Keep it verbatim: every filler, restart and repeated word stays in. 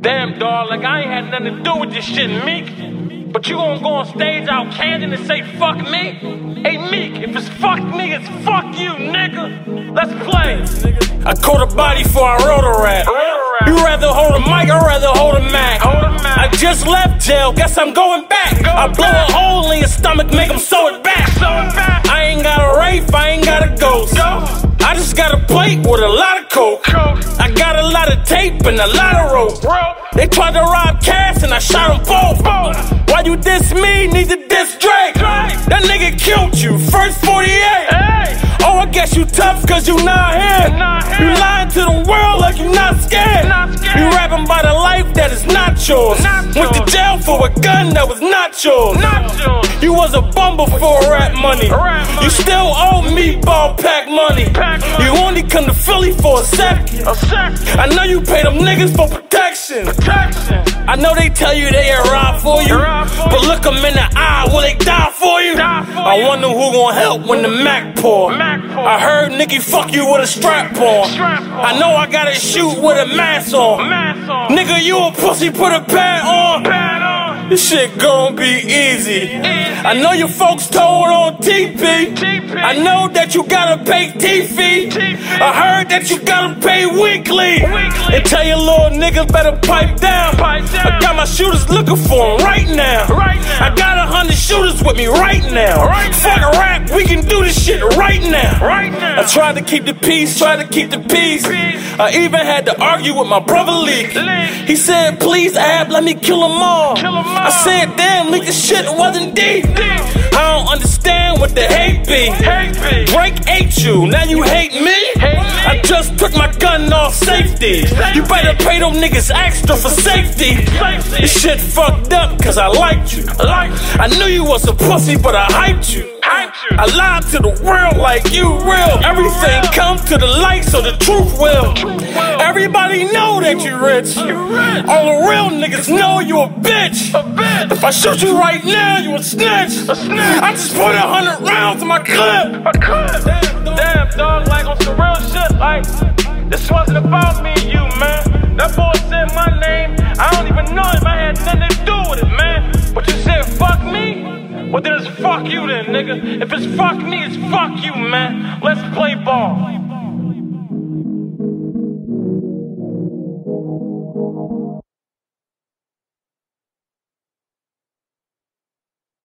Damn, dog, like I ain't had nothing to do with this shit, Meek. But you gonna go on stage out Camden and say fuck me? Hey, Meek, if it's fuck me, it's fuck you, nigga. Let's play. I caught a body before I wrote a rap. You rather hold a mic or rather hold a Mac? I just left jail, guess I'm going back. I blow a hole in your stomach, make them sew it back. I ain't got a rape, I ain't got a ghost. I just got a plate with a lot of coke. I got a lot of tape and a lot of rope. They tried to rob Cass and I shot them both. Why you diss me, need to diss Drake? That nigga killed you, first forty-eight. Oh, I guess you tough cause you not here. You lying to the world like you not scared. You rapping about a life that is not yours. Went to jail for a gun that was not yours. You was a bum before rap money. You still owe me ball pack money. You only come to Philly for a second. I know you pay them niggas for protection. I know they tell you they ain't ride for you, but look them in the eye, will they die for you? I wonder who gon' help when the Mac pour. I heard Nicki fuck you with a strap on. I know I gotta shoot with a mask on. Nigga, you a pussy, put a pad on. This shit gon' be easy. I know your folks told on T P. I know that you gotta pay T fee. I heard that you gotta pay weekly. And tell your little niggas better pipe down. I got my shooters looking for them right now. I got a hundred shooters with me right now. Fuck rap, we can do this shit right now. I tried to keep the peace, tried to keep the peace. I even had to argue with my brother Leak. He said, please, Ab, let me kill them all. I said, damn, Leak, this shit wasn't deep. I don't understand what the hate be. Drake ate you, now you hate me? I just took my gun off safety. You better pay them niggas extra for safety. This shit fucked up cause I liked you. I knew you was a pussy but I hyped you. I lied to the world like you real. Everything comes to the light so the truth will. Everybody know that you rich. All the real niggas know you a bitch. If I shoot you right now, you a snitch. I just put a hundred rounds in my clip. Damn, dog, like on some real shit. Like, this wasn't about me and you, man. That boy said my name. I don't even know if I had nothing to do with it, man. But you said fuck me? Well then it's fuck you then, nigga. If it's fuck me, it's fuck you, man. Let's play ball.